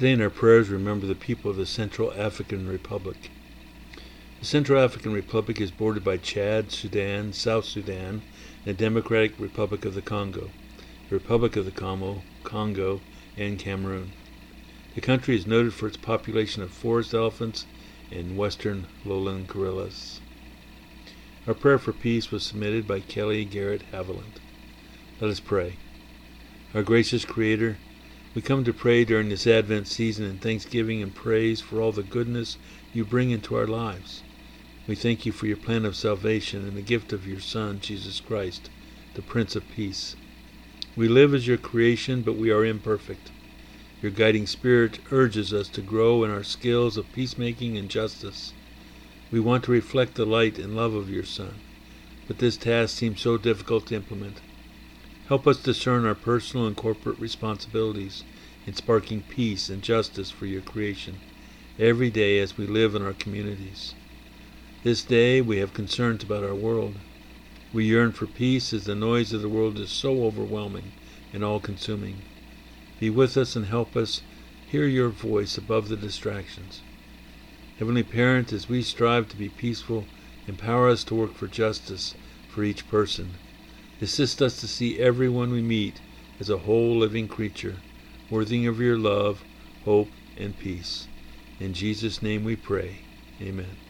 Today in our prayers, remember the people of the Central African Republic. The Central African Republic is bordered by Chad, Sudan, South Sudan, and the Democratic Republic of the Congo, the Republic of the Congo, and Cameroon. The country is noted for its population of forest elephants and western lowland gorillas. Our prayer for peace was submitted by Kelly Garrett Haviland. Let us pray. Our gracious Creator, we come to pray during this Advent season in thanksgiving and praise for all the goodness you bring into our lives. We thank you for your plan of salvation and the gift of your Son, Jesus Christ, the Prince of Peace. We live as your creation, but we are imperfect. Your guiding Spirit urges us to grow in our skills of peacemaking and justice. We want to reflect the light and love of your Son, but this task seems so difficult to implement. Help us discern our personal and corporate responsibilities in sparking peace and justice for your creation every day as we live in our communities. This day we have concerns about our world. We yearn for peace as the noise of the world is so overwhelming and all-consuming. Be with us and help us hear your voice above the distractions. Heavenly Parent, as we strive to be peaceful, empower us to work for justice for each person. Assist us to see everyone we meet as a whole living creature, worthy of your love, hope, and peace. In Jesus' name we pray. Amen.